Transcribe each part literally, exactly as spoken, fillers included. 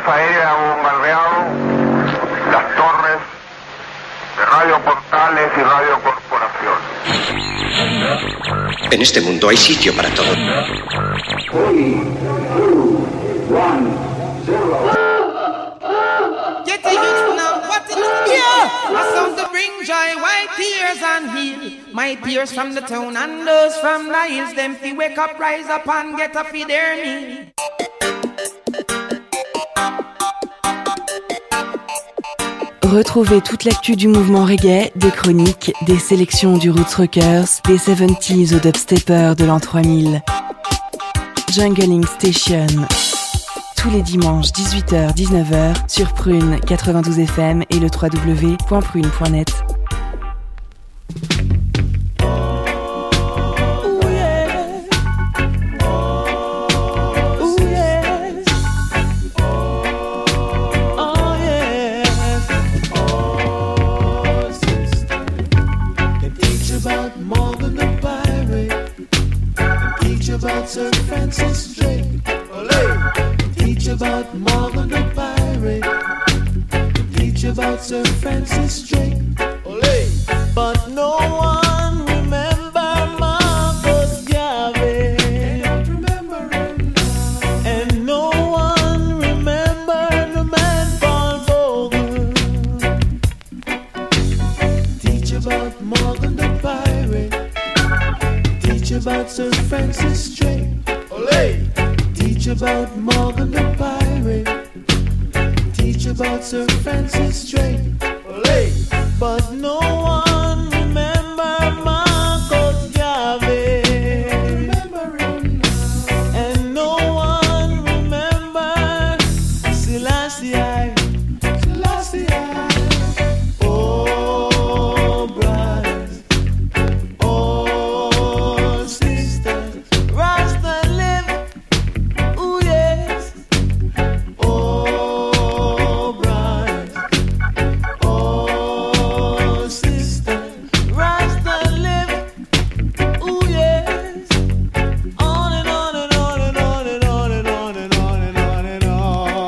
fuerzas aéreas han bombardeado las torres de Radio Portales y Radio Corporación. En este mundo hay sitio para todo. three, two, one, zero. Get a youth now, what is here? A sound to bring joy, white tears and heal. My peers from the town and those from the hills, them fi wake up, rise up and get up for their meal. Retrouvez toute l'actu du mouvement reggae, des chroniques, des sélections du Roots Rockers, des soixante-dix au dubstepper de l'an trois mille. Jungling Station. Tous les dimanches dix-huit heures dix-neuf heures sur Prune quatre-vingt-douze F M et le w w w point prune point net. About Sir Francis Drake, Olé. Teach about Morgan the pirate, teach about Sir Francis Drake, Olé. But no one remember Marcus Garvey, they don't remember him now. And no one remember the man Paul Vogel. Teach about Morgan the pirate, teach about Sir Francis Drake, Olé. Teach about Morgan the pirate, teach about Sir Francis Drake, Olé. But no one remember Marcus Garvey, remember him now. And no one remember Selassie, Selassie. Oh, brothers, oh, sisters, Rasta live, ooh yes. Oh, brothers, oh, sisters, Rasta live, ooh yes. On and on and on and on and on and on and on and on and on.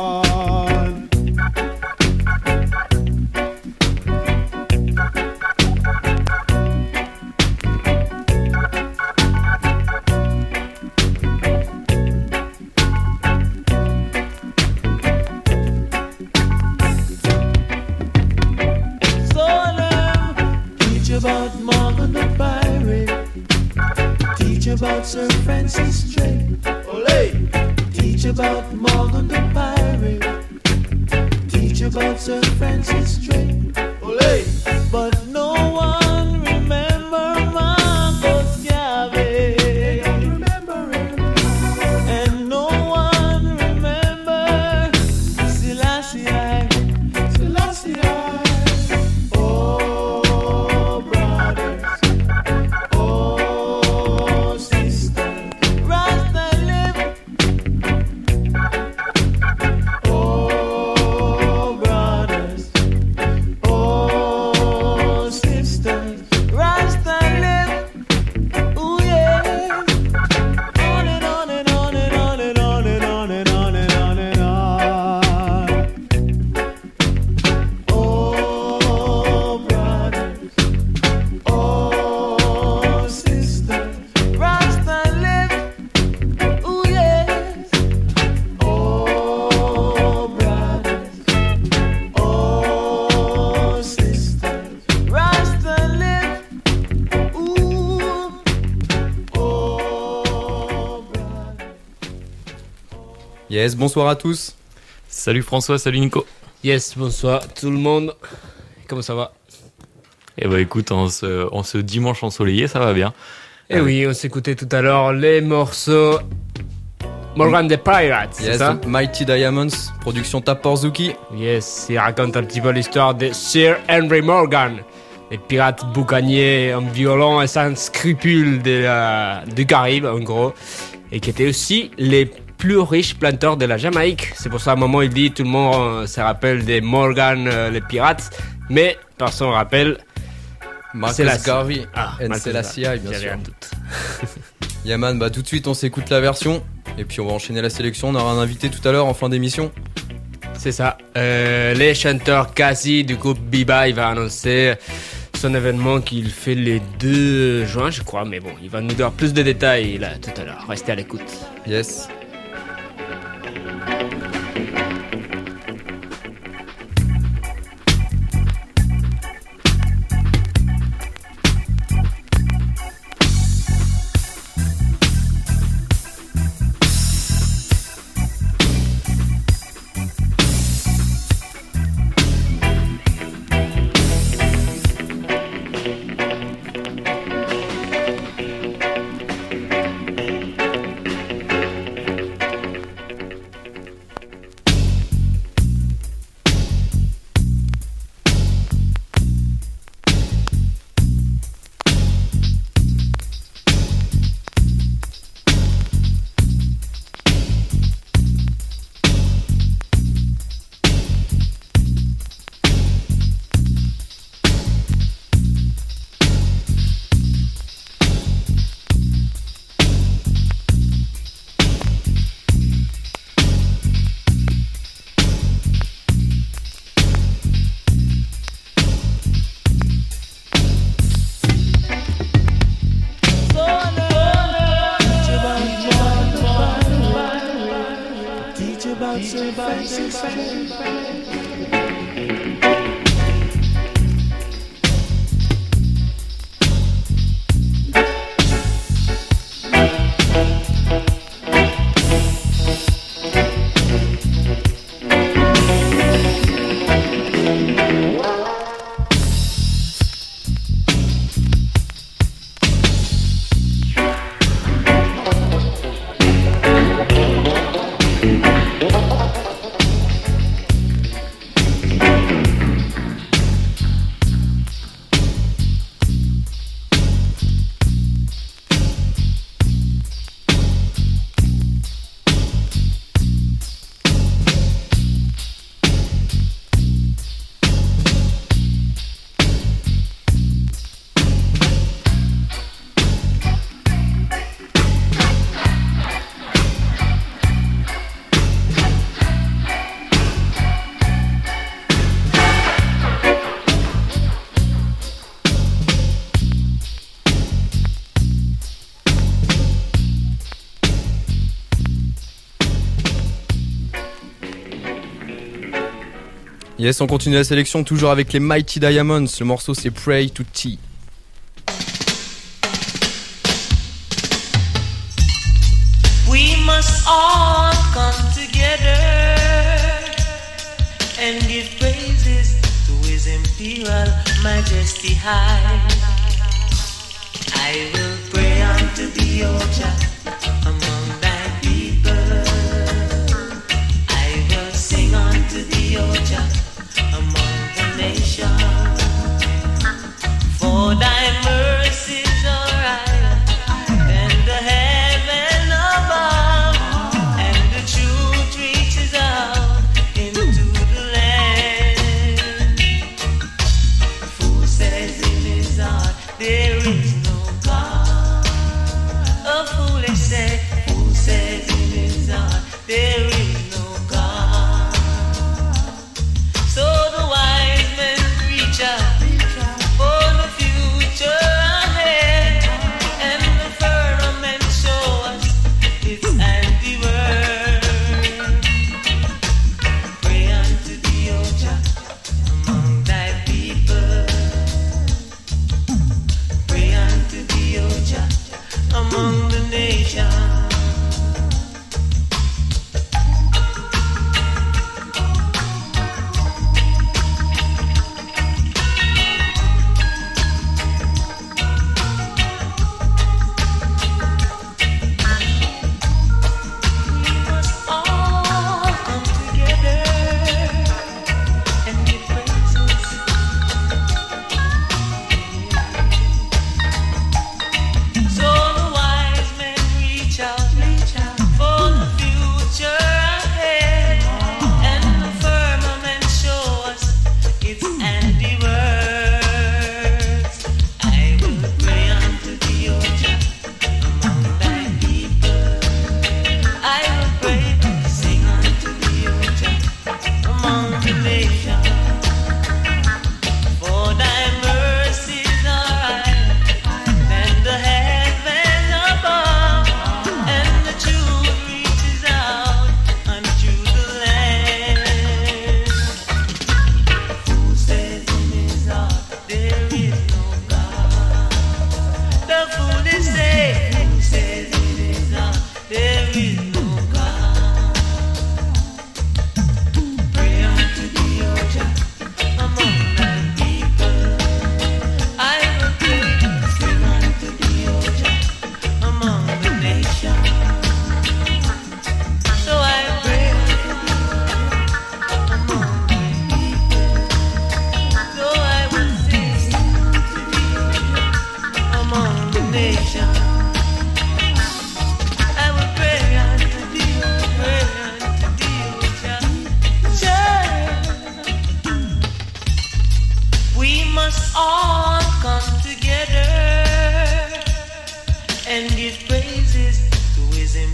Solemn, teach about Morgan the pirate, teach about Sir Francis Drake, Olé. Teach about Morgan the pirate, teach about Sir Francis Drake, Olé. But no one remember Marcus Garvey, they don't remember him. And no one remember Selassie, Selassie. Oh, brothers, oh, sisters, Rasta live. Oh, brothers, oh, sisters, Rasta live. Ooh yes. On and on and on and on and on and on and on and on and on. Oh, brothers, oh, sisters, Rasta live. Ooh yes. Oh, brothers, oh, sisters, Rasta live. Ooh. Oh, brothers. Yes, bonsoir à tous. Salut François, salut Nico. Yes, bonsoir tout le monde. Comment ça va? Eh bah écoute, en ce, en ce dimanche ensoleillé, ça va bien. Eh oui, on s'écoutait tout à l'heure les morceaux Morgan the Pirates, c'est Yes, ça? Mighty Diamonds, production Taporzuki. Yes, il raconte un petit peu l'histoire de Sir Henry Morgan, les pirates boucaniers en violent et sans scrupules de la, du Caraïbe, en gros, et qui étaient aussi les plus riches planteurs de la Jamaïque. C'est pour ça, à un moment, il dit, tout le monde euh, se rappelle des Morgan, euh, les pirates, mais personne ne rappelle Marcus Selassie. Garvey Ah, and Marcus Selassie, Garvey, bien j'avais sûr. un doute. Yaman, bah tout de suite on s'écoute la version et puis on va enchaîner la sélection. On aura un invité tout à l'heure en fin d'émission. C'est ça. Euh, les chanteurs Kasi du groupe Biba, il va annoncer son événement qu'il fait les deux juin, je crois. Mais bon, il va nous dire plus de détails là tout à l'heure. Restez à l'écoute. Yes. Yes, on continue la sélection toujours avec les Mighty Diamonds. Le morceau c'est Pray to T. We must all come together and give praises to His Imperial Majesty High. I will pray unto thee, O Jah, among thy people. I will sing unto thee, O Jah, among the nations. For thy mercies are higher than the heaven above, and the truth reaches out into the land. The fool says in his heart, there is no God. A fool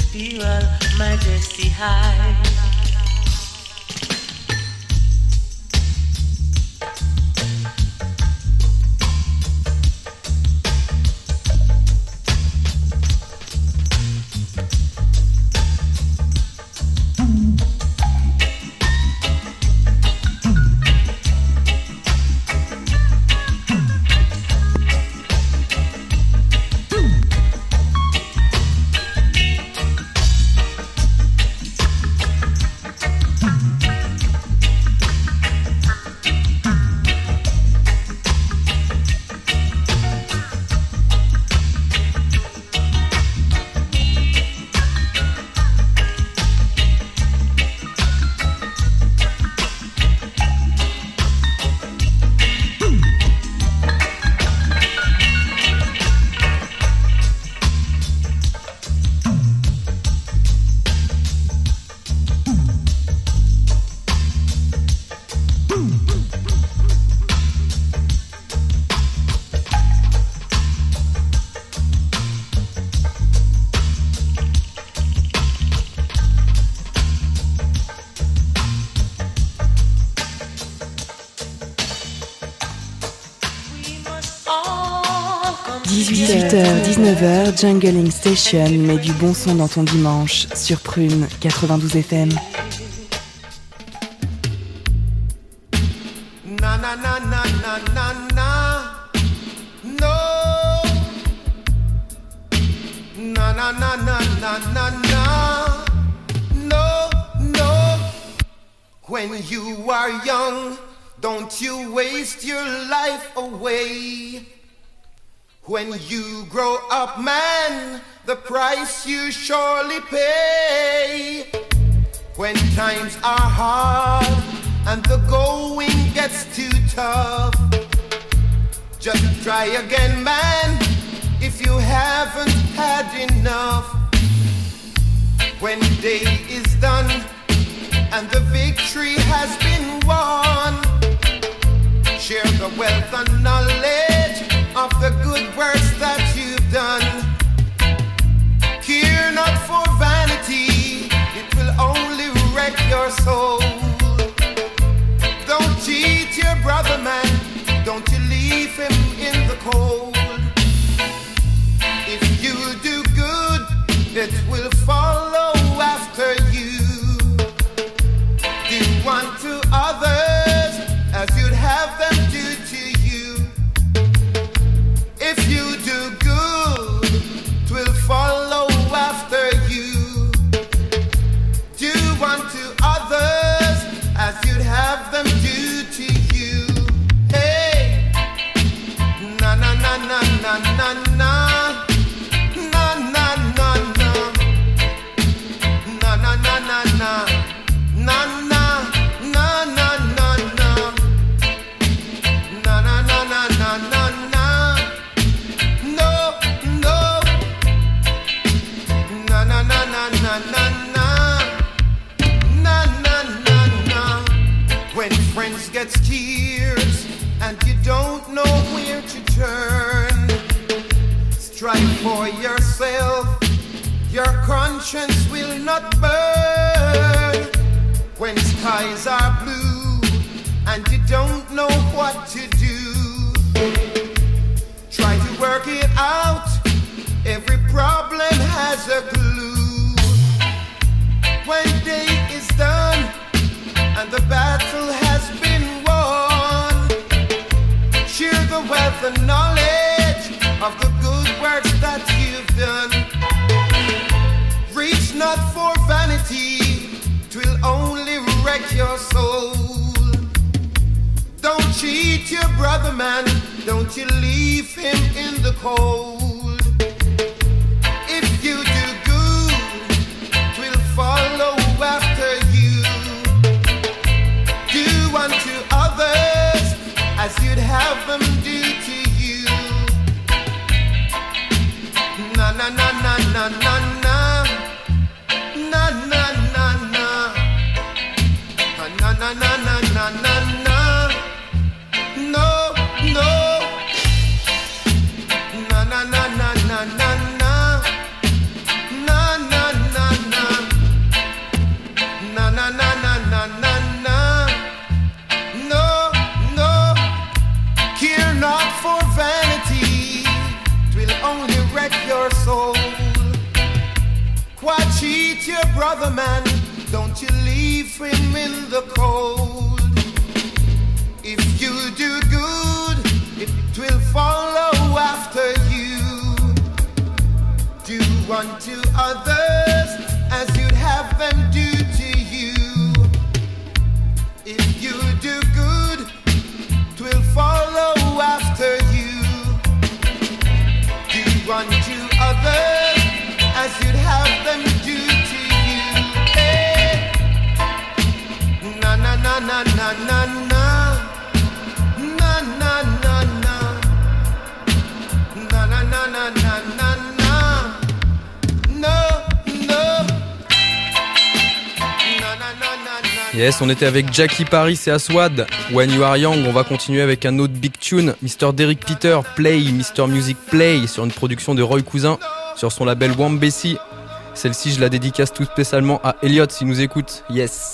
imperial majesty high. dix-huit heures dix-neuf heures, Jungling Station met du bon son dans ton dimanche sur Prune quatre-vingt-douze F M. Na na na na na na na. No. Na na na na na na na. No, no. When you are young, don't you waste your life away. When you grow up, man, the price you surely pay. When times are hard and the going gets too tough, just try again, man, if you haven't had enough. When day is done and the victory has been won, share the wealth and knowledge of the good works that you've done. Care not for vanity, it will only wreck your soul. Don't cheat your brother, man, don't you leave him in the cold. If you do good, it will follow after you. Do unto others as you'd have them do to you. If you do good, it will follow after you. Do unto others as you'd have them do to you. Hey, na na na na na na na, na na na na, na na na na na, na na na na na na, na na na na na na. No, no, na na na na na na na, na na na na. When friends get tears and you don't know where to turn, strive for yourself, your conscience will not burn. When skies are blue and you don't know what to do, try to work it out, every problem has a clue. When day is done and the battle has been won, share the wealth and knowledge of the good works that you've done. Reach not for vanity, 'twill only wreck your soul. Don't cheat your brother, man, don't you leave him in the cold. If you do good, 'twill follow after you. Do unto others as you'd have them do to you. Na na na na na na na, na na na na, na na na na na na na. No, no, na na na na na na na, na na na Why cheat your brother, man? Don't you leave him in the cold. If you do good, it will follow after you. Do unto others as you'd have them do to you. If you do good, it will follow after you. Do unto others as you'd have them do to you. Hey. Na na na na na na na. Na na na na. Na na na na na na na. No, no. Na na na na na. Yes, on était avec Jackie Paris et Aswad. When You Are Young, on va continuer avec un autre big tune, mister Derek Peter, Play, mister Music Play, sur une production de Roy Cousin, sur son label Wambesi. Celle-ci, je la dédicace tout spécialement à Elliot s'il nous écoute. Yes.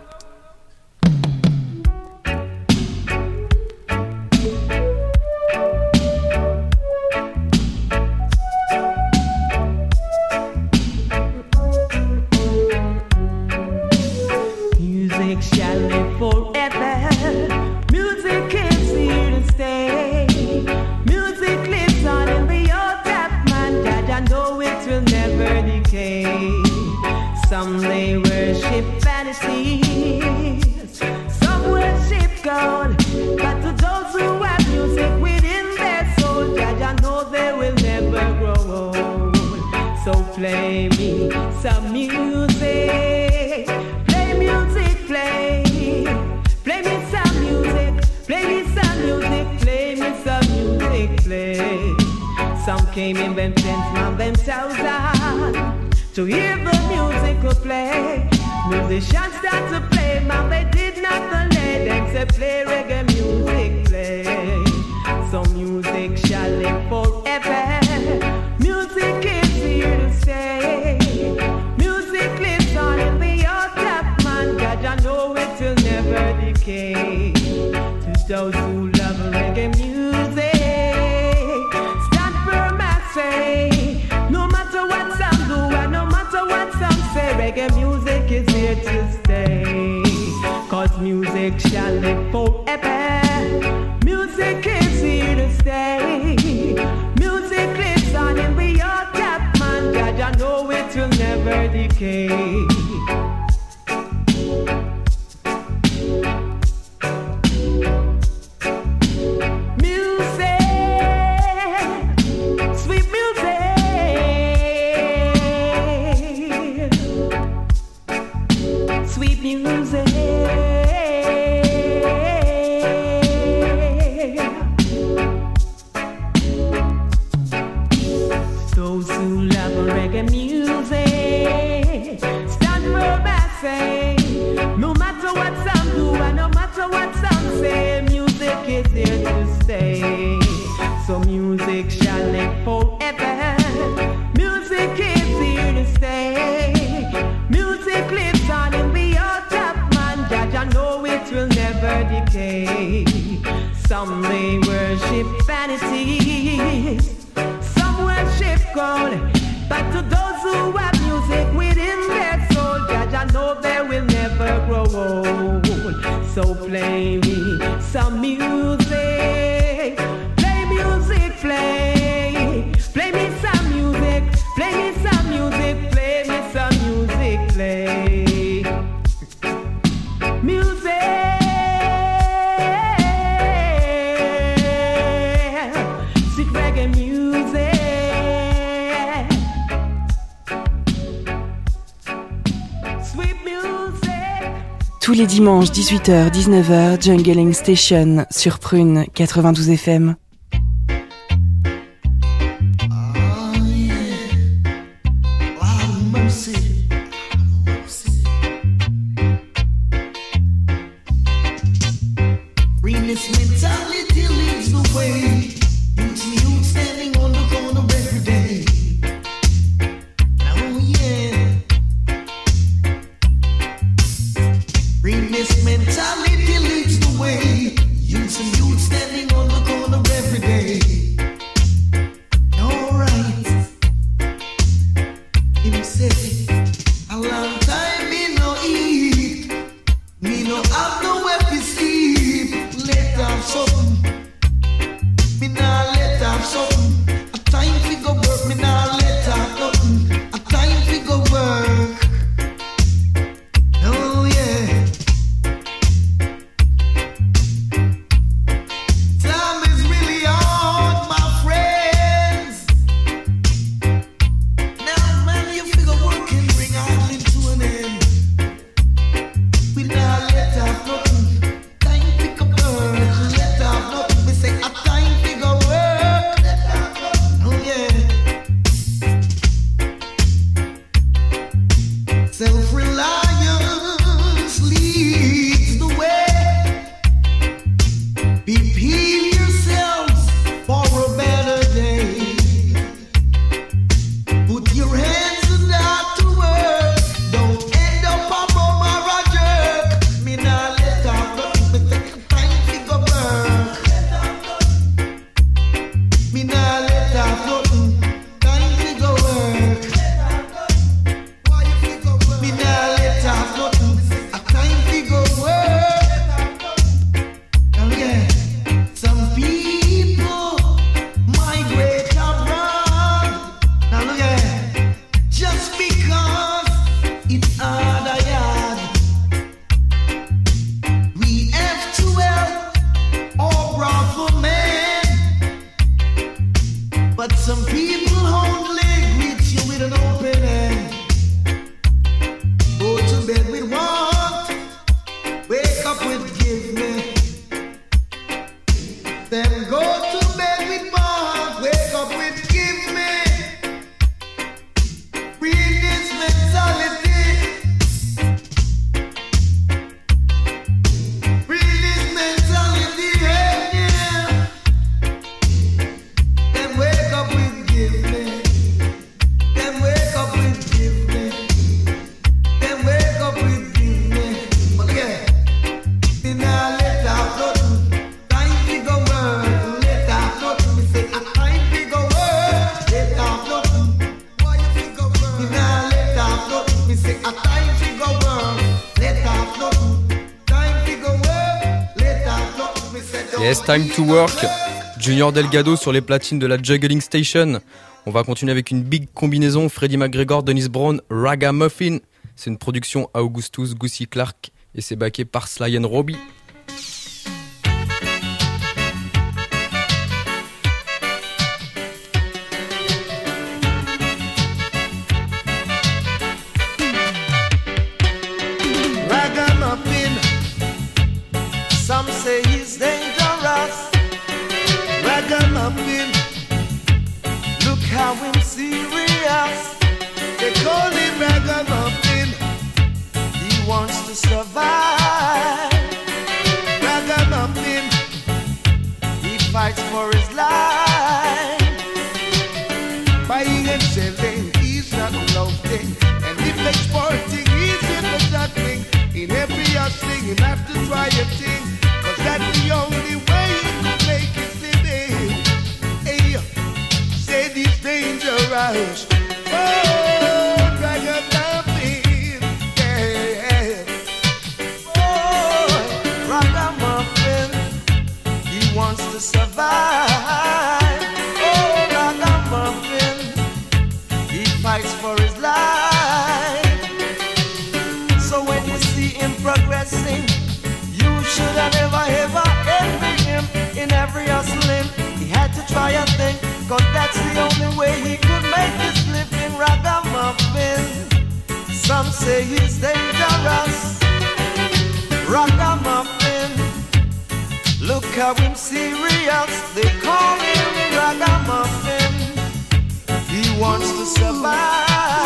Some they worship fantasies, some worship God. But to those who have music within their soul, Judge, I know they will never grow old. So play me some music, play music, play. Play me some music, play me some music, play me some music, play. Some came in them tents, man themselves out to hear the music will play. Musicians start to play, man, they did not delay. Them say play reggae music, play. So music shall live forever. Music is here to stay. Music lives on in the earth of man. God, I know it will never decay. To those who love reggae music, stand firm and say, no matter what some do and no matter what some say, reggae music is here to stay. Cause music shall live forever. Music is here to stay. Music lives on in the earth of man. God, I know it will never decay. So music shall live forever. Music is here to stay. Music lives on in the earth of man. Judge, I know it will never decay. Some may worship vanities, some worship God. But to those who have music within their soul, Judge, I know they will never grow old. So play me some music. Play, play me some music, play me some music, play me some music, play music, sweet reggae music, sweet music. Tous les dimanches dix-huit heures dix-neuf heures, Jungling Station sur Prune quatre-vingt-douze F M. Mentality leads the way. Youth and youth standing on the corner every It's Time to Work, Junior Delgado sur les platines de la Juggling Station. On va continuer avec une big combinaison, Freddie McGregor, Dennis Brown, Ragamuffin. C'est une production Augustus Gussie Clark et c'est backé par Sly and Robbie. Ragamuffin, some say he's dangerous. Ragamuffin, look how him serious. They call him Ragamuffin, he wants to survive. Ragamuffin, he fights for his life. Buying and selling, he's not loafing. And if exporting, he's in the juggling. In every hustling, he have to try a thing, cause that's the only way he can make his living. Hey, said he's dangerous. Oh, Ragamuffin, yeah. Oh, Ragamuffin, he wants to survive. Oh, Ragamuffin, he fights for his life. So when you see him progressing, you should have never ever envy him. In every hustling, he had to try a thing, cause that's the only way he could make his living. Ragamuffin, some say he's dangerous. Ragamuffin, look how him serious. They call him Ragamuffin, he wants to survive.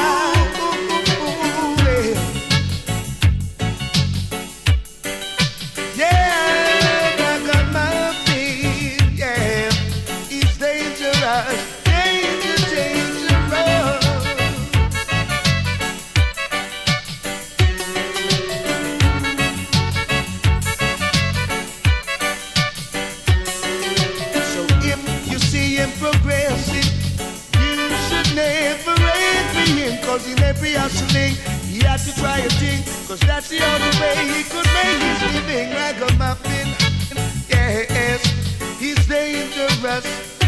Cause in every hustling, he had to try a thing, cause that's the only way he could make his living. Ragamuffin, yes, he's dangerous.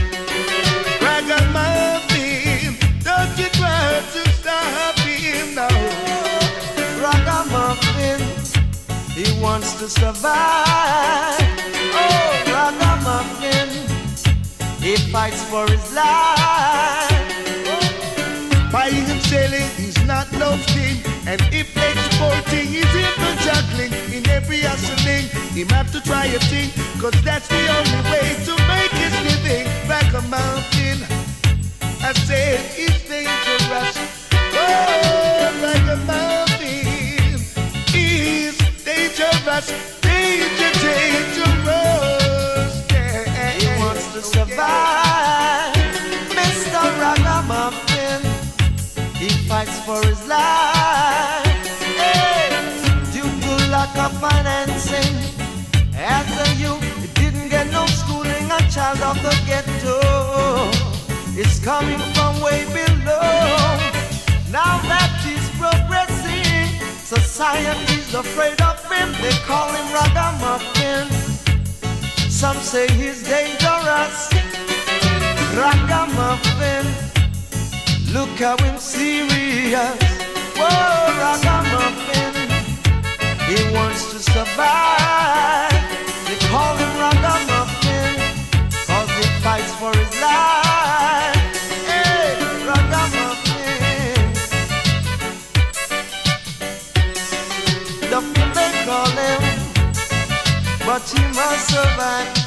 Ragamuffin, don't you try to stop him now. Ragamuffin, he wants to survive. Oh, Ragamuffin, he fights for his life. Buying and selling, he's not no king. And if exporting, he's into juggling. In every hustling, he have to try a thing, cause that's the only way to make his living. Ragamuffin, I said he's dangerous. Oh, Ragamuffin, he's dangerous. Danger, dangerous. Yeah, he wants to survive. Mister Ragamuffin, he fights for his life. Hey, due to lack of financing, as a youth, he didn't get no schooling. A child of the ghetto is coming from way below. Now that he's progressing, society's afraid of him. They call him Ragamuffin. Some say he's dangerous. Ragamuffin, look how him serious. Whoa, Ragamuffin, he wants to survive. They call him Ragamuffin, cause he fights for his life. Hey, Ragamuffin, the people they call him, but he must survive.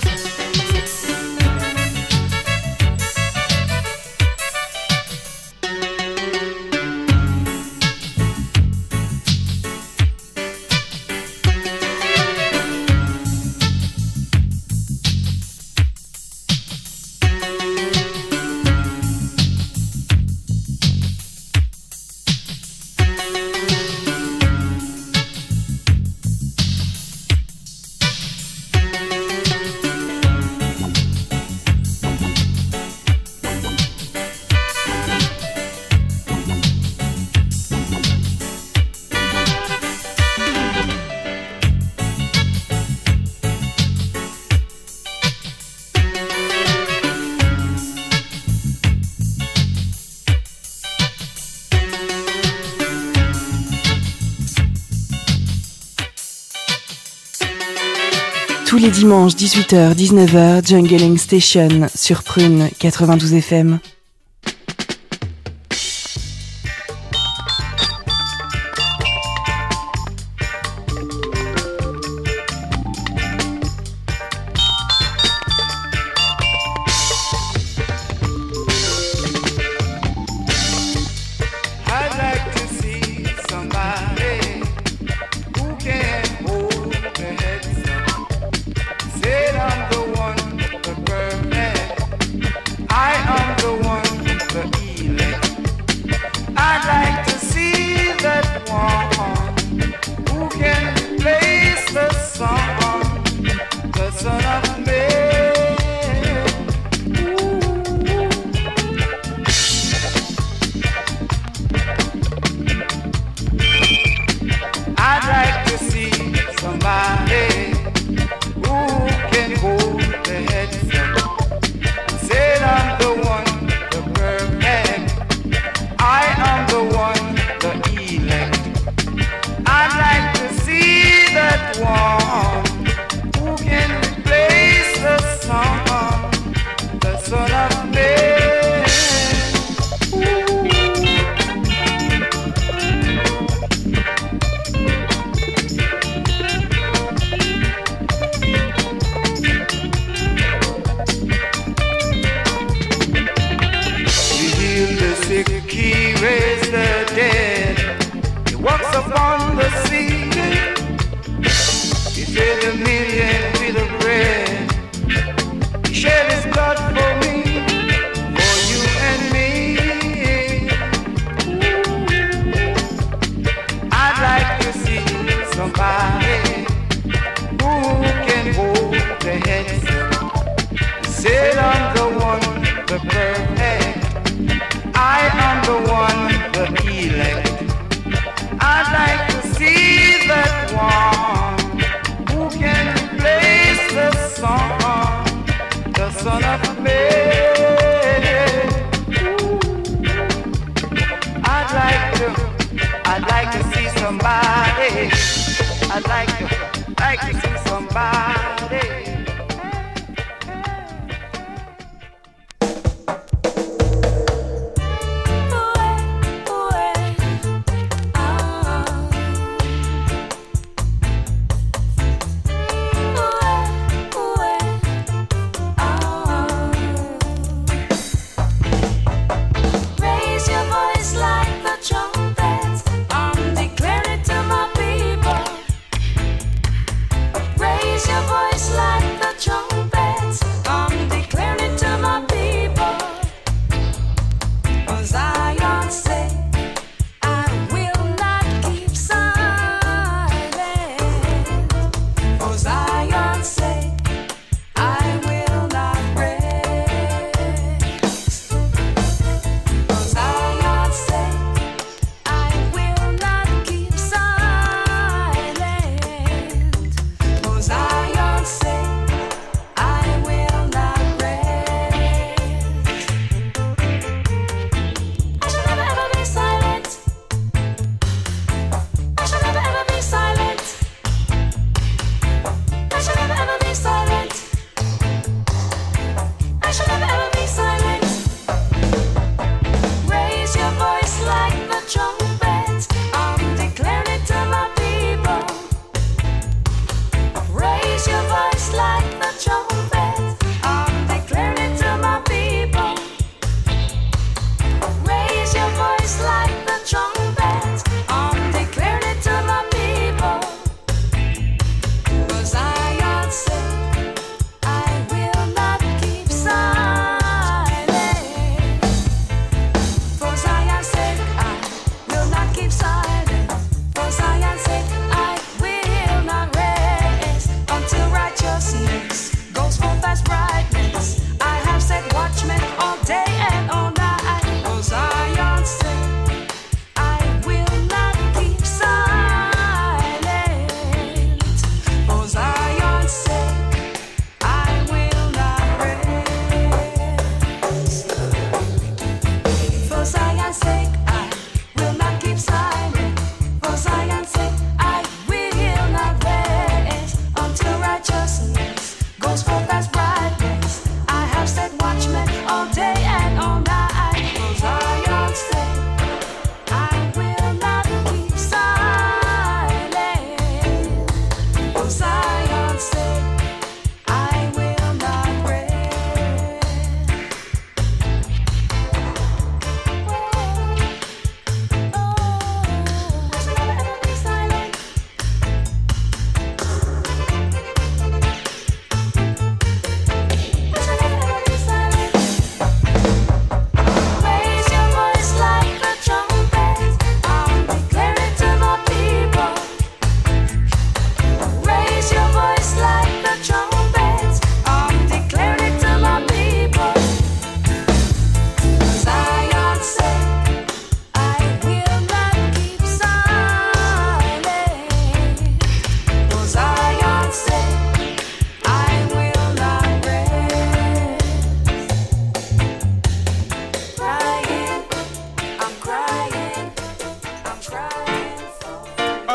Tous les dimanches dix-huit heures dix-neuf heures, Jungling Station sur Prune quatre-vingt-douze F M. Raise your voice like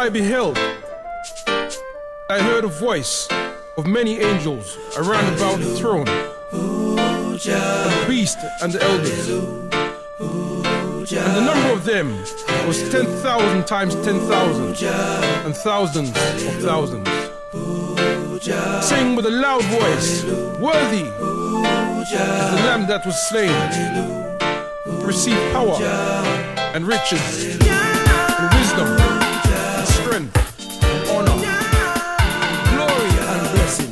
I beheld, I heard a voice of many angels around about the throne, the beast and the elders. And the number of them was ten thousand times ten thousand, and thousands of thousands, saying with a loud voice, "Worthy is the Lamb that was slain to receive power and riches and wisdom and strength and honor, glory and blessings."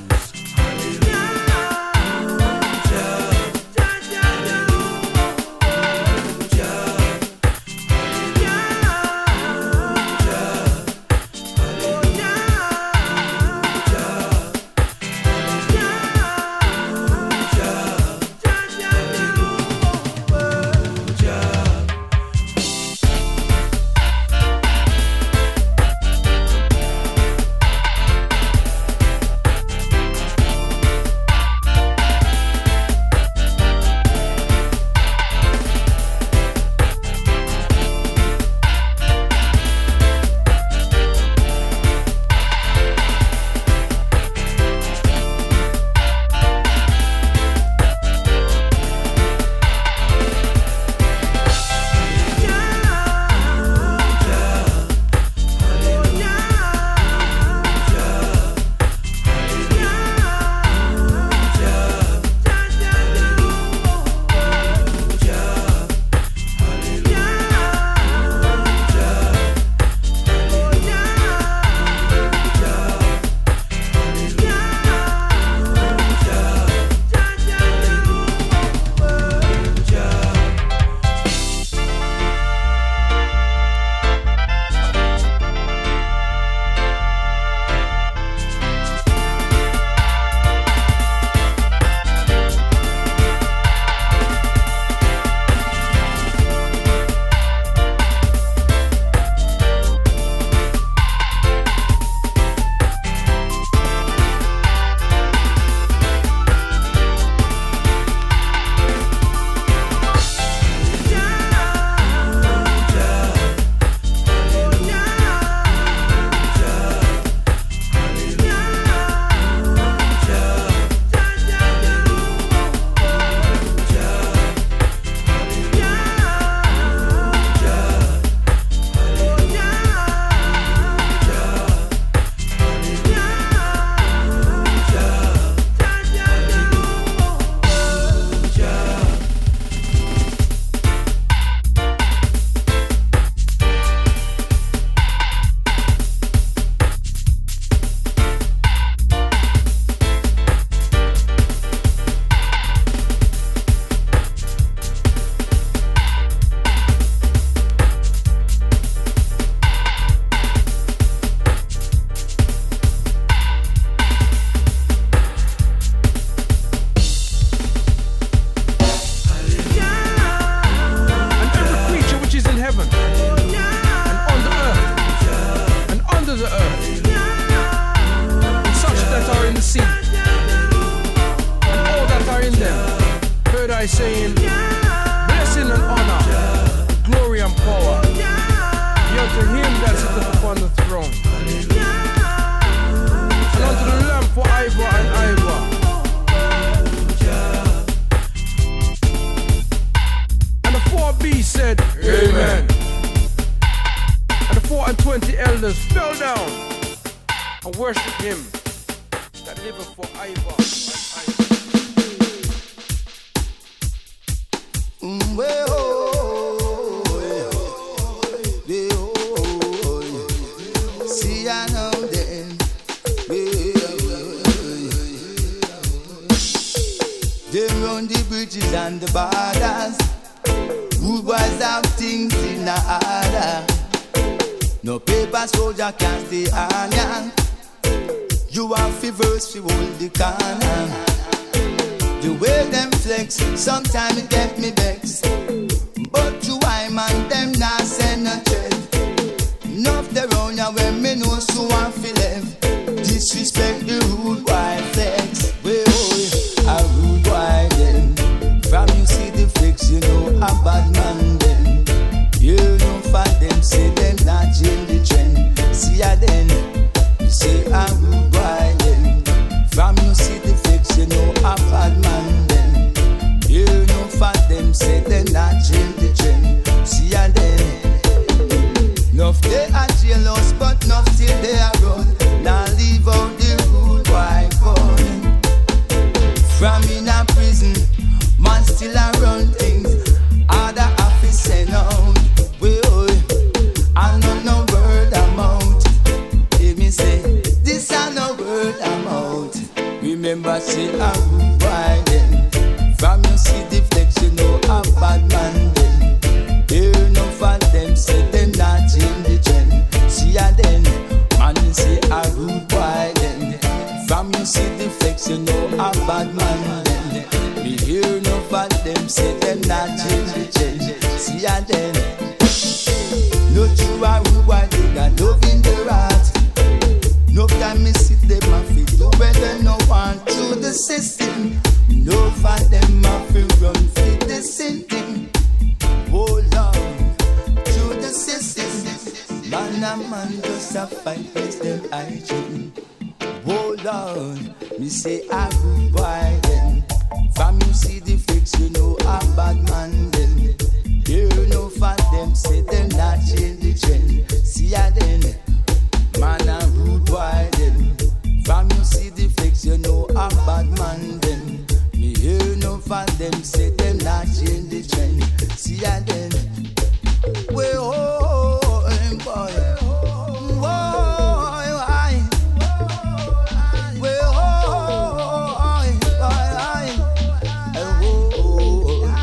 I saying, blessing and honor, glory and power, be unto him that sitteth upon the throne, and unto the Lamb for ever and ever. And the four beasts said, Amen. And the four and twenty elders fell down and worshipped him that liveth for ever and ever. Well, oh, oh, oh, see, I know them. They run the bridges and the borders. Who was have things in the order? No paper soldier can stay on ya. You have fevers to hold the corner. The way them flex, sometimes it get me vexed. But you I man them not send a threat. Enough the round ya when me know so I feel left. Disrespect the rude boy flex. Well, a rude boy then. From you see the flex, you know a bad man then. You know for them say them not change the trend. See Remember, say a rude boy then. From you see the flex, you know a bad man then. Hear enough of them say them not change the trend. See ya then, man you say a rude boy then. From you see the flex, you know a bad man then. Me hear enough of them say them not change the trend. See ya then. No true a rude boy, they got love in the heart. No time me sit them and feel do better no one through the system. No for them a feel run fit the system. Oh Lord, through the system. Man and man just a fight against them hygiene. Oh Lord, me say a good boy then. From you see the fix, you know a bad man then. You know for them say them not change the trend. See ya then. Man a rude boy then. From you see the flex, you know a bad man then. Me hear no for them say them not change the trend. See ya then. We oh boy, boy, I. We oh boy, I. Oh,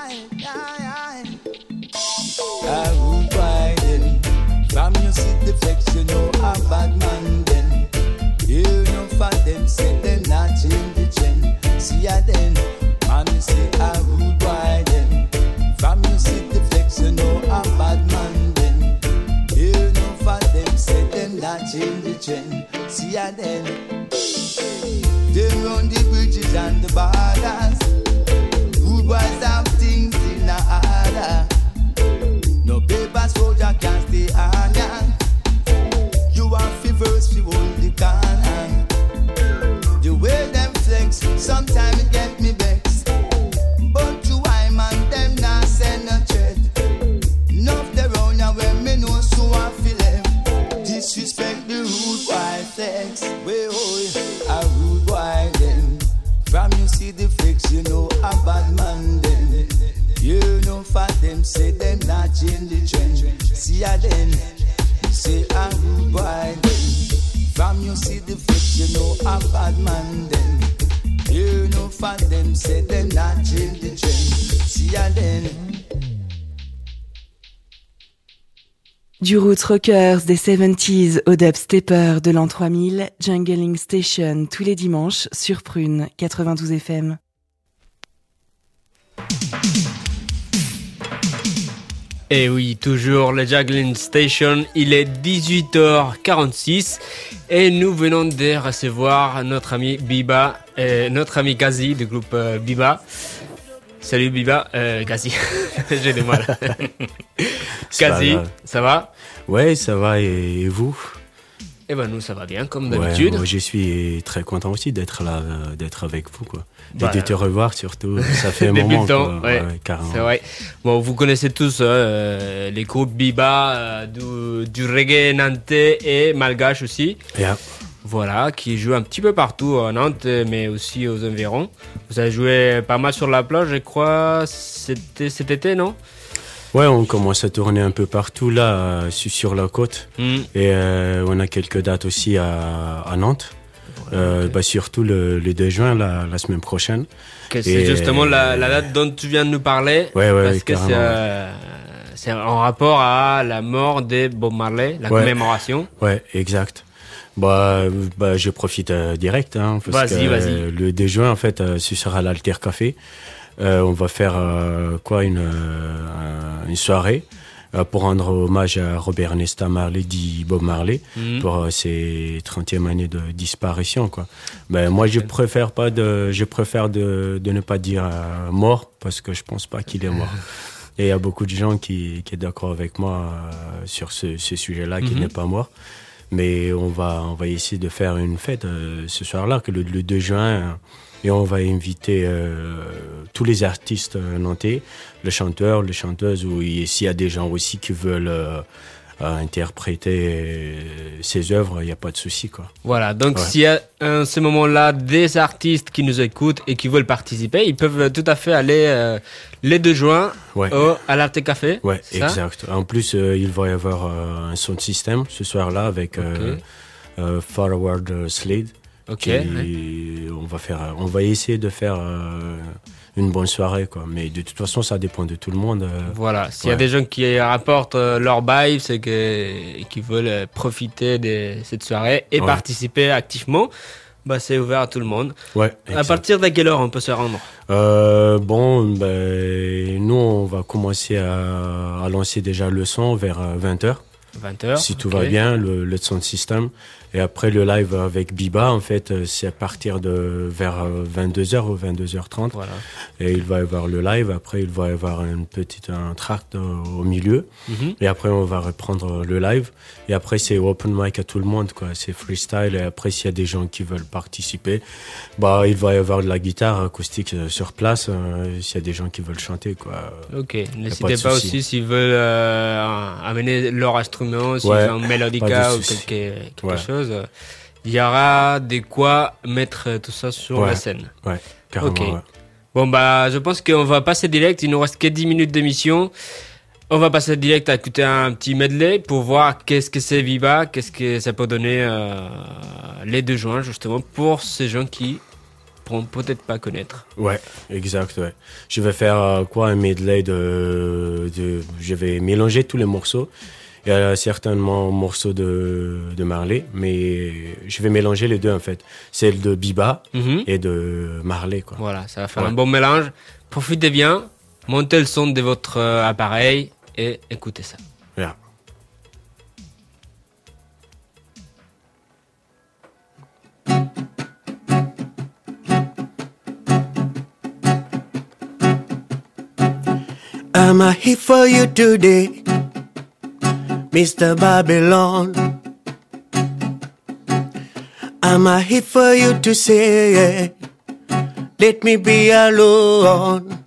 a rude boy then. From you see the flex, you know a bad man then. You know for them say them not change the trend. See ya then, man you say a rude boy then. From you see the flex, you know a bad man then. You know for them say them not change the trend. See ya then. They run the bridges and the borders. Rude boys have things in a order. No paper soldier can stay on ya. You want fevers, fi hold the corner. The way them flex, sometimes it get me vexed. But to I man, them not send no threat. Enough they round ya when me know so I feel them. Disrespect the rude boy flex. Way oh, a rude boy them. From you see the flex, you know a bad man then. You know for them say them not change the trend. See ya then. Say a rude boy then. From you see the flex, you know a bad man then. You know for them say them not change the trend. See ya then. Du Roots Rockers des soixante-dix au dubstepper de l'an trois mille, Jungling Station tous les dimanches sur Prune quatre-vingt-douze F M. Et oui, toujours le Jungling Station, il est dix-huit heures quarante-six et nous venons de recevoir notre ami Biba, et notre ami Gazi du groupe euh, Biba. Salut Biba, euh, Gazi, j'ai des mal. Gazi, ça va? Ouais, ça va, et, et vous? Eh ben nous ça va bien comme d'habitude. Ouais, moi je suis très content aussi d'être là, euh, d'être avec vous quoi. Bah, et de te revoir surtout, ça fait un moment quoi. Ouais, ouais, carrément. C'est vrai. Bon, vous connaissez tous euh, les groupes Biba euh, du, du reggae nantais et malgache aussi. Yeah. Voilà, qui jouent un petit peu partout à Nantes mais aussi aux environs. Vous avez joué pas mal sur la plage, je crois, c'était cet été, non? Ouais, on commence à tourner un peu partout là, euh, sur la côte. Mm. Et euh, on a quelques dates aussi à, à Nantes. Ouais, euh, okay. bah, surtout le, le deux juin, la, la semaine prochaine. Okay, c'est justement euh, la, la date dont tu viens de nous parler. Ouais, ouais, parce que c'est, euh, c'est en rapport à la mort de Bob Marley, la ouais. commémoration. Ouais, exact. Bah, bah je profite euh, direct. Hein, parce vas-y, que, vas-y. Euh, le deux juin, en fait, euh, ce sera l'Alter Café. Euh, on va faire euh, quoi une, euh, une soirée euh, pour rendre hommage à Robert Nesta Marley, dit Bob Marley, mmh. pour euh, ses trentième année de disparition quoi. Ben moi je préfère pas de je préfère de, de ne pas dire euh, mort parce que je pense pas qu'il est mort. Et il y a beaucoup de gens qui qui est d'accord avec moi euh, sur ce, ce sujet-là, qu'il mmh. n'est pas mort. Mais on va on va essayer de faire une fête euh, ce soir-là, que le, le deux juin. Euh, Et on va inviter euh, tous les artistes euh, nantais, le chanteur, les chanteuses, ou s'il y a des gens aussi qui veulent euh, euh, interpréter euh, ces œuvres, il n'y a pas de souci, quoi. Voilà, donc ouais. s'il y a en ce moment-là des artistes qui nous écoutent et qui veulent participer, ils peuvent tout à fait aller euh, les deux juin ouais. au, à l'Arte Café. Ouais, exact. En plus, euh, il va y avoir euh, un sound system ce soir-là avec okay. euh, euh, Forward Slade. Ok. Qui, ouais. on va faire, on va essayer de faire euh, une bonne soirée, quoi. Mais de toute façon, ça dépend de tout le monde. Euh, voilà. S'il ouais. y a des gens qui rapportent euh, leur bail, c'est que qui veulent profiter de cette soirée et ouais. participer activement. Bah, c'est ouvert à tout le monde. Ouais. À partir de quelle heure on peut se rendre? euh, Bon, ben, nous, on va commencer à, à lancer déjà le son vers vingt heures. vingt heures. Si tout okay. va bien, le, le sound system. Et après, le live avec Biba, en fait, c'est à partir de vers vingt-deux heures ou vingt-deux heures trente. Voilà. Et il va y avoir le live. Après, il va y avoir une petite, un tract au milieu. Mm-hmm. Et après, on va reprendre le live. Et après, c'est open mic à tout le monde, quoi. C'est freestyle. Et après, s'il y a des gens qui veulent participer, bah, il va y avoir de la guitare acoustique sur place. Euh, s'il y a des gens qui veulent chanter, quoi. Ok. N'hésitez pas, pas aussi s'ils veulent euh, amener leur instrument, s'ils ouais, ont un mélodica ou quelque, quelque ouais. chose. Il y aura de quoi mettre tout ça sur ouais. la scène. Ouais, carrément. Ok. Ouais. Bon, bah, je pense qu'on va passer direct. Il nous reste que dix minutes d'émission. On va passer direct à écouter un petit medley pour voir qu'est-ce que c'est Biba, qu'est-ce que ça peut donner euh, les deux juin, justement, pour ces gens qui pourront peut-être pas connaître. Ouais, exact, ouais. Je vais faire euh, quoi, un medley de, de... Je vais mélanger tous les morceaux. Il y a certainement morceaux de, de Marley, mais je vais mélanger les deux, en fait. Celle de Biba mm-hmm. et de Marley, quoi. Voilà, ça va faire ouais. un bon mélange. Profitez bien, montez le son de votre euh, appareil et écoutez ça. Yeah. I'm a hit for you today, Mister Babylon. I'm a hit for you to say, let me be alone.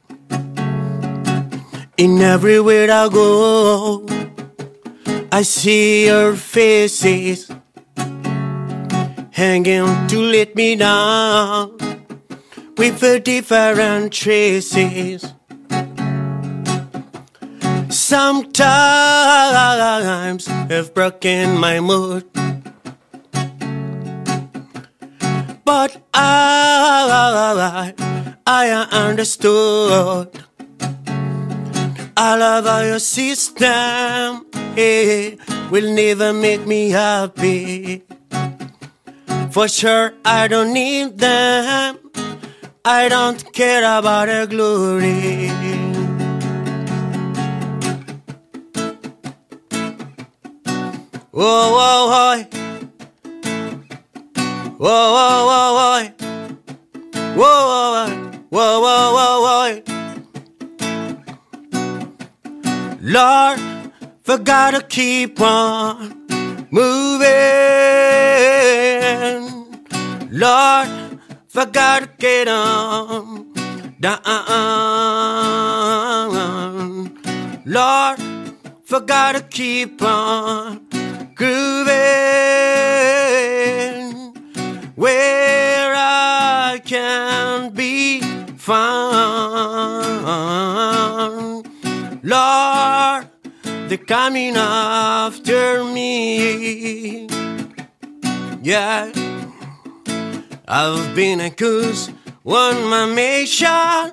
In everywhere I go, I see your faces hanging to let me down with the different traces. Sometimes I've broken my mood, but I, I understood. All of your system, hey, will never make me happy. For sure, I don't need them. I don't care about their glory. Whoa, whoa, whoa. Whoa, whoa, whoa, whoa. Whoa, whoa, whoa, whoa, whoa. Lord, we gotta keep on moving. Lord, we gotta get on down. Lord, we gotta keep on grooving where I can be found. Lord, they're coming after me. Yeah, I've been accused one my mission.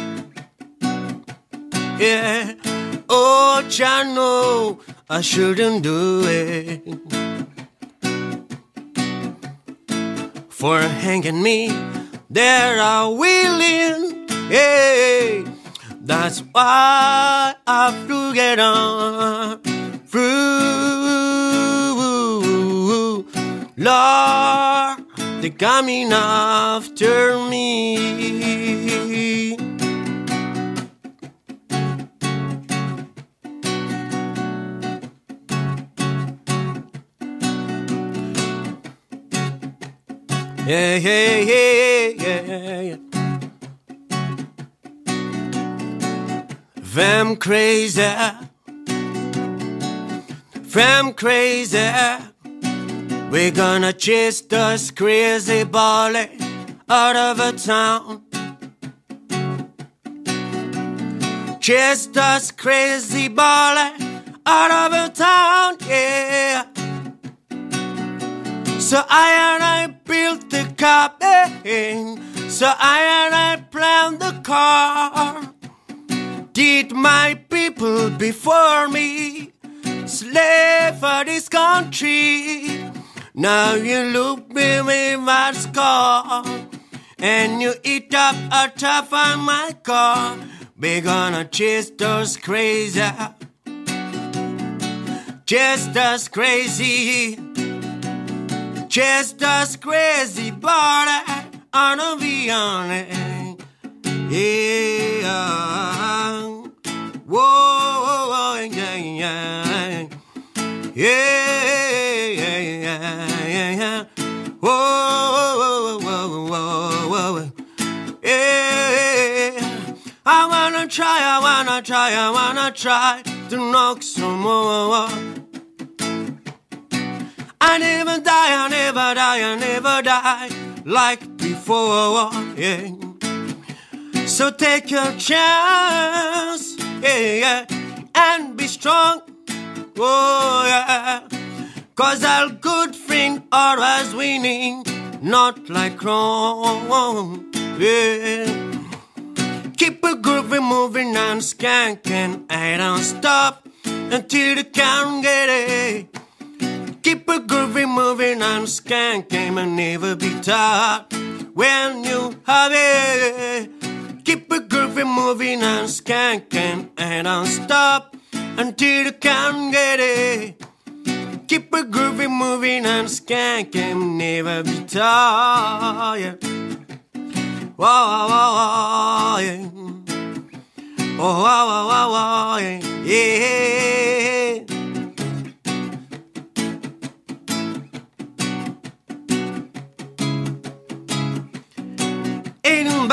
Yeah, oh, I know I shouldn't do it. For hanging me, they are willing. Yeah, that's why I have to get on through. Lord, they're coming after me. Yeah, yeah, yeah, yeah, yeah. Them crazy, them crazy. We're gonna chase this crazy bally out of a town. Chase this crazy bally out of a town, yeah. So I and I built the cabin. So I and I planned the car. Did my people before me slave for this country? Now you look me with my scar, and you eat up a top on my car. We're gonna chase those crazy, just as crazy, just as crazy, but I wanna be honest. Yeah, whoa, yeah, yeah, yeah, yeah, yeah, whoa, whoa, whoa, whoa, yeah. I wanna try, I wanna try, I wanna try to knock some more. I never die, I never die, I never die like before, yeah. So take your chance, yeah, yeah, and be strong, oh yeah. Cause all good things are always winning, not like wrong, yeah. Keep a groovy moving and skanking, I don't stop until you can't get it. Keep a groovy moving and skanking and never be tired when you have it. Keep a groovy moving and skanking and don't stop until you can't get it. Keep a groovy moving and skanking, never be tired. Whoa, whoa, whoa, yeah. Oh, whoa, whoa, whoa, whoa, yeah. Yeah. In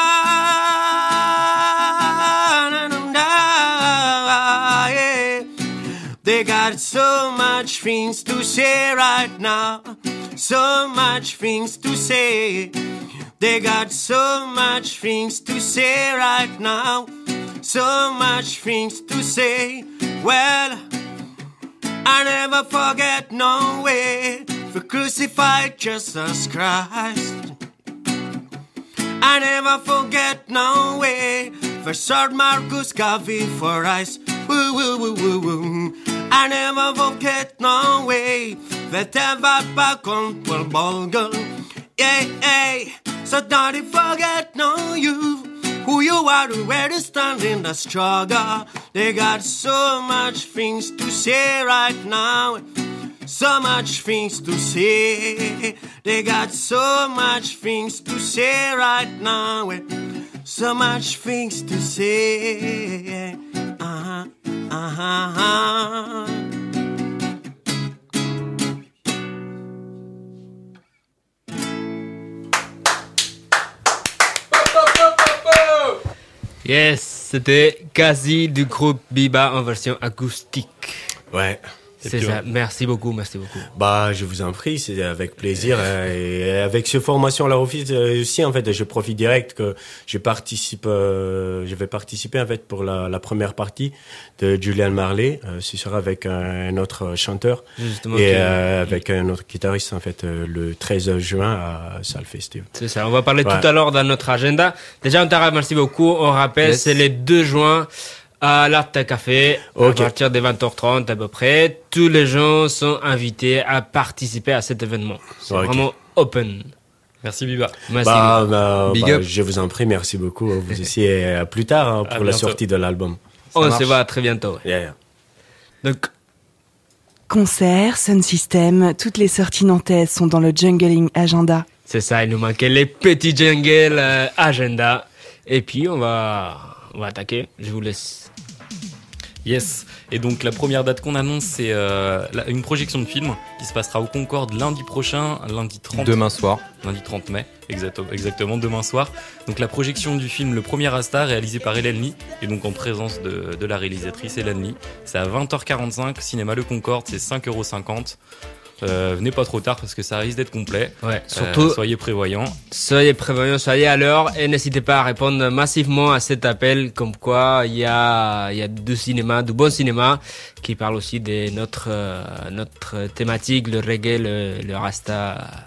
They got so much things to say right now, so much things to say. They got so much things to say right now, so much things to say. Well, I never forget no way for crucified Jesus Christ. I never forget no way for Sir Marcus Garvey for ice. Woo, woo, woo, woo, woo. I never forget no way that ever back on Paul Bolger. Yeah, yeah. So don't you forget no you, who you are and where to stand in the struggle. They got so much things to say right now, so much things to say. They got so much things to say right now, so much things to say. Uh-huh, uh-huh. Yes, c'était quasi du groupe Biba en version acoustique. Ouais. C'est ça. Merci beaucoup, merci beaucoup. Bah, je vous en prie, c'est avec plaisir. Et avec cette formation-là aussi, en fait, je profite direct que je participe, euh, je vais participer en fait pour la, la première partie de Julian Marley. Euh, ce sera avec un autre chanteur Justement, et qui... euh, avec un autre guitariste en fait euh, le treize juin à Salle Festive. C'est ça. On va parler ouais. tout à l'heure dans notre agenda. Déjà, on t'a remercie beaucoup. On rappelle, yes. C'est le deux juin. À l'Art Café, okay. À partir de vingt heures trente à peu près, tous les gens sont invités à participer à cet événement. C'est okay. Vraiment open. Merci Biba. Merci. Bah, bah, Big bah, up. Je vous en prie, merci beaucoup. Vous aussi et à plus tard hein, pour à la bientôt. Sortie de l'album. Ça On marche. Se voit à très bientôt. Yeah, yeah. Donc, concerts, sound system, toutes les sorties nantaises sont dans le Jungling Agenda. C'est ça, il nous manquait les petits Jungle euh, Agenda. Et puis on va, on va attaquer. Je vous laisse. Yes, et donc la première date qu'on annonce, c'est euh, une projection de film qui se passera au Concorde lundi prochain, lundi trente. Demain soir. Lundi trente mai, exactement, exactement demain soir. Donc la projection du film Le Premier Rasta, réalisé par Hélène Lee, et donc en présence de, de la réalisatrice Hélène Lee. C'est à vingt heures quarante-cinq, cinéma Le Concorde, c'est cinq euros cinquante. Euh, venez pas trop tard parce que ça risque d'être complet. Ouais, surtout. Euh, soyez prévoyants. Soyez prévoyants, soyez à l'heure et n'hésitez pas à répondre massivement à cet appel, comme quoi il y a, il y a du cinéma, du bon cinéma, qui parle aussi de notre, euh, notre thématique, le reggae, le, le rasta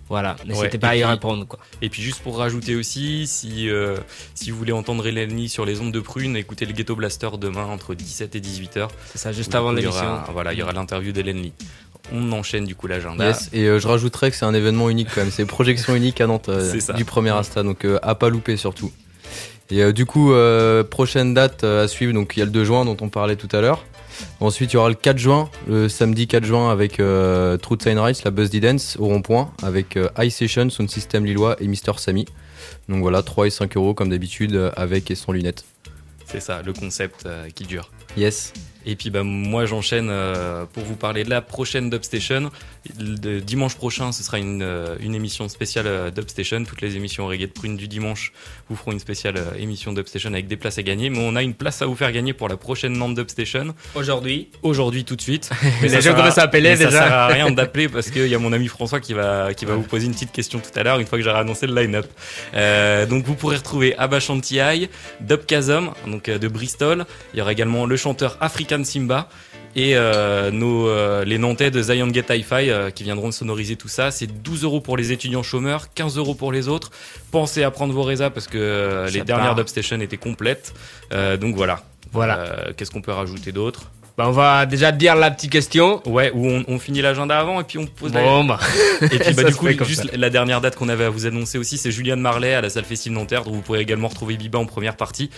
Voilà, n'hésitez Ouais, pas à y puis- répondre, quoi. Et puis juste pour rajouter aussi, si, euh, si vous voulez entendre Eleni sur les ondes de Prune, écoutez le Ghetto Blaster demain entre dix-sept et dix-huit heures. C'est ça, juste Où, du avant coup, il y l'émission. aura- Voilà, il y aura l'interview d'Eleni. On enchaîne du coup l'agenda. Yes, et euh, je rajouterais que c'est un événement unique quand même, c'est projection unique à Nantes euh, C'est ça. du premier Asta, donc euh, à pas louper surtout. Et euh, du coup, euh, prochaine date euh, à suivre, donc il y a le deux juin dont on parlait tout à l'heure. Ensuite, il y aura le quatre juin, le samedi quatre juin avec euh, Truth Sign Rights, la Buzz Dance au rond-point, avec euh, High Session, Sound System Lillois et Mister Samy. Donc voilà, trois et cinq euros comme d'habitude, euh, avec et sans lunettes. C'est ça, le concept euh, qui dure. Yes. Et puis bah, moi j'enchaîne euh, pour vous parler de la prochaine Dubstation. Le dimanche prochain, ce sera une, euh, une émission spéciale euh, Dubstation. Toutes les émissions reggae de Prune du dimanche vous feront une spéciale euh, émission Dubstation avec des places à gagner. Mais on a une place à vous faire gagner pour la prochaine Nantes Dubstation. Aujourd'hui. Aujourd'hui tout de suite. Les ça gens sert commencent à appeler mais déjà. Ça sert à rien d'appeler parce qu'il y a mon ami François qui va, qui va vous poser une petite question tout à l'heure une fois que j'aurai annoncé le line-up. Euh, donc vous pourrez retrouver Abba Shanti Eye, Dub Chasm, donc euh, de Bristol. Il y aura également le chanteur African Simba. Et euh, nos, euh, les Nantais de Zion Gate Hi-Fi euh, qui viendront sonoriser tout ça. C'est douze euros pour les étudiants chômeurs, quinze euros pour les autres. Pensez à prendre vos résas parce que euh, les Ça dernières part. Dubstation étaient complètes. Euh, donc voilà. Voilà. Euh, qu'est-ce qu'on peut rajouter d'autre? Bah, on va déjà dire la petite question. Ouais, où on, on finit l'agenda avant et puis on pose la- Bon, bah. Et puis bah, Ça du se coup, fait comme juste ça. la dernière date qu'on avait à vous annoncer aussi, c'est Julian Marley à la salle Festive Nanterre, où vous pourrez également retrouver Biba en première partie.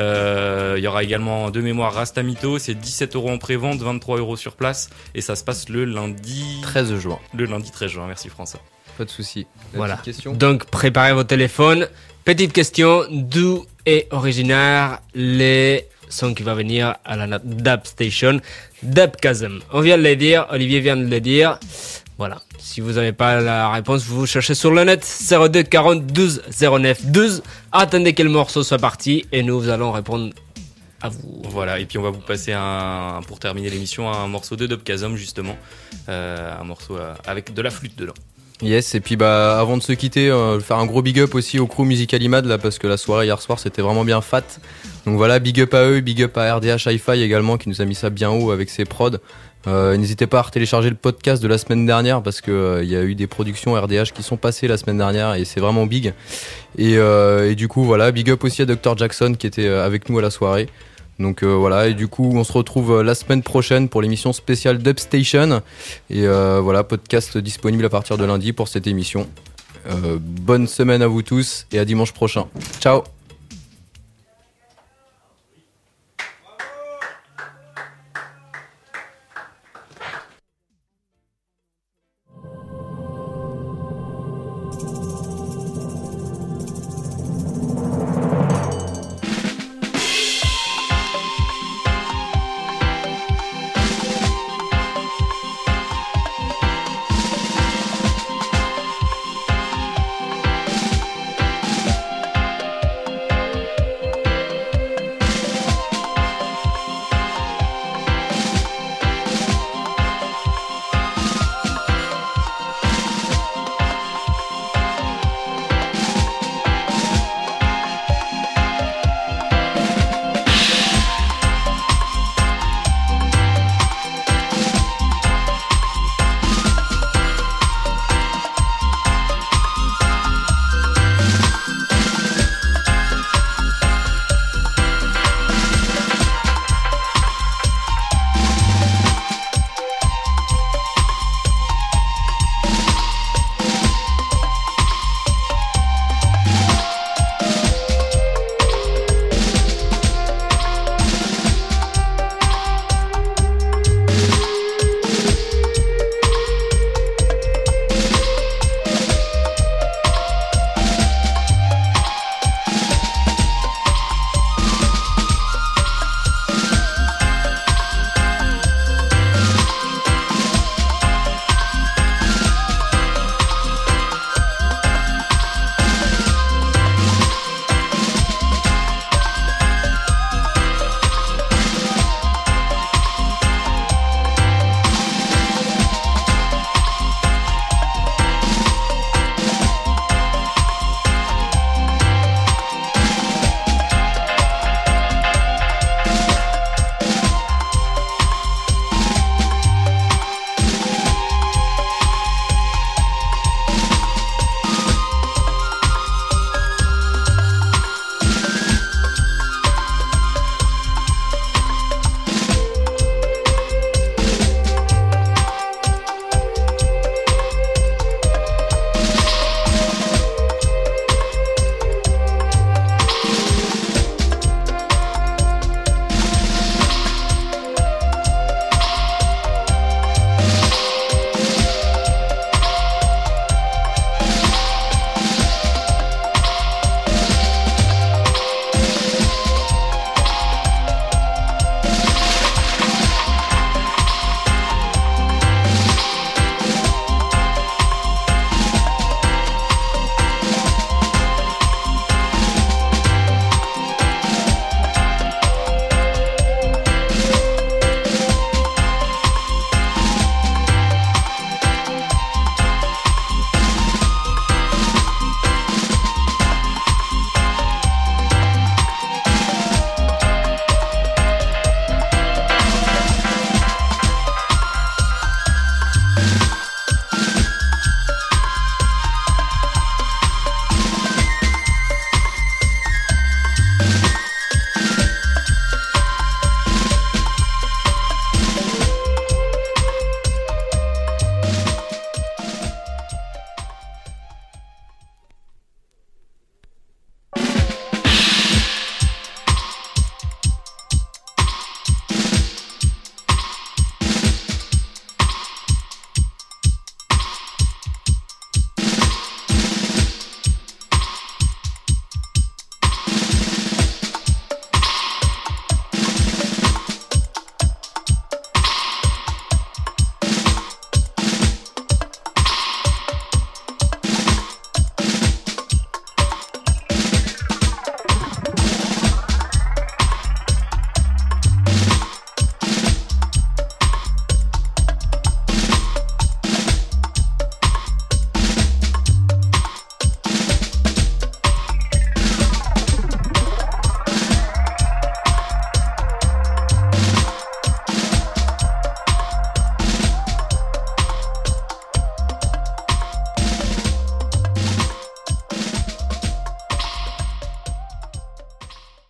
Euh, il y aura également de mémoire Rastamito, c'est dix-sept euros en pré-vente, vingt-trois euros sur place, et ça se passe le lundi treize juin. Le lundi treize juin, merci François. Pas de souci. La Voilà. petite question. Donc, préparez vos téléphones. Petite question, d'où est originaire les sons qui va venir à la Dubstation, Dubchasm. On vient de le dire, Olivier vient de le dire. Voilà. Si vous n'avez pas la réponse, vous cherchez sur le net zéro deux quarante douze zéro neuf douze. Attendez que le morceau soit parti et nous allons répondre à vous. Voilà, et puis on va vous passer un, pour terminer l'émission un morceau de Dubchasm justement, euh, un morceau euh, avec de la flûte dedans. Yes, et puis bah avant de se quitter, euh, faire un gros big up aussi au crew Musical Imad là, parce que la soirée hier soir c'était vraiment bien fat. Donc voilà, big up à eux, big up à R D H Hi-Fi également qui nous a mis ça bien haut avec ses prods. Euh, n'hésitez pas à télécharger le podcast de la semaine dernière parce que euh, il y a eu des productions R D H qui sont passées la semaine dernière et c'est vraiment big. Et, euh, et du coup voilà, big up aussi à docteur Jackson qui était euh, avec nous à la soirée. Donc euh, voilà, et du coup on se retrouve euh, la semaine prochaine pour l'émission spéciale Dubstation. Et euh, voilà, podcast disponible à partir de lundi pour cette émission. Euh, bonne semaine à vous tous et à dimanche prochain. Ciao.